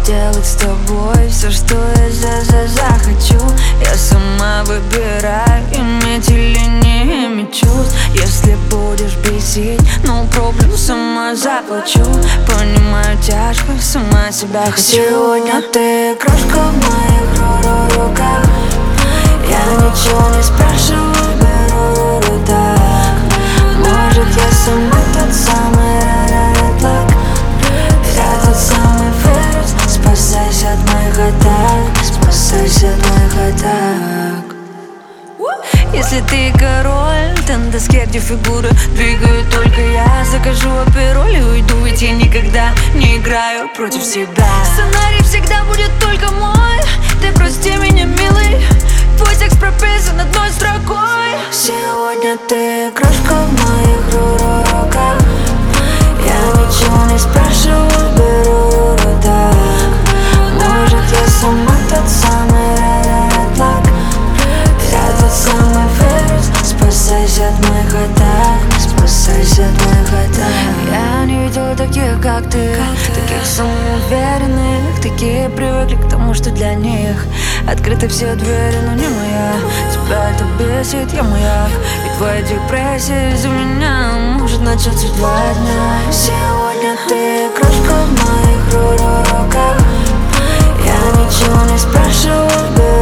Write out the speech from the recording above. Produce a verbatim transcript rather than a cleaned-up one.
сделать с тобой все, что я за за захочу. Я сама выбираю, иметь или не иметь чувств. Если будешь бесить, no problem, сама заплачу. Понимаю, тяжко, сама себя хочу. Сегодня ты крошка в моих руках. Я ничего не спрашиваю, беру рудак. Может, я сама тот самый red flag. Я тот самый вирус. Спасайся от моих атак, спасайся от моих атак. Если ты король, то на доске, где фигуры двигаю только я. Закажу апероль и уйду, ведь я никогда не играю против себя. Сценарий всегда будет только мой. Ты прости меня, милый, твой текст прописан одной строкой. Сегодня ты крошка в моих руках. Я ничего не спрашиваю, беру рудак. Может, я сама тот самый red flag. Я тот самый вирус. Спасайся от моих атак, спасайся от моих атак. Я не видела таких, как ты, таких самоуверенных. Такие привыкли к тому, что для них открыты все двери, но не моя. Тебя это бесит, я маяк. И твоя депрессия из-за меня может начаться два дня. Сегодня ты крошка в моих руках. Я ничего не спрашиваю,